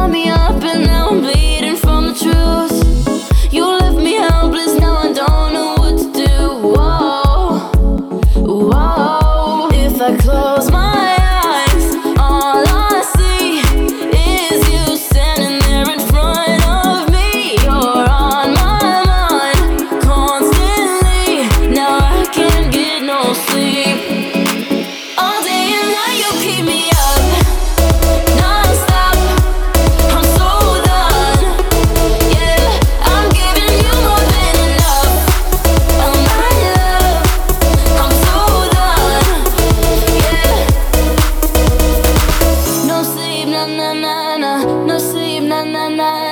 me up and now I'm bleeding from the truth. You left me helpless, now I don't know what to do. Whoa, whoa. If I close my eyes, all I see is you standing there in front of me. You're on my mind constantly. Now I can't get no sleep. All day and night you keep me up, non-stop. I'm so done. Yeah, I'm giving you more than enough. Oh my love, I'm so done. Yeah. No sleep, na na na na. No sleep, na na na.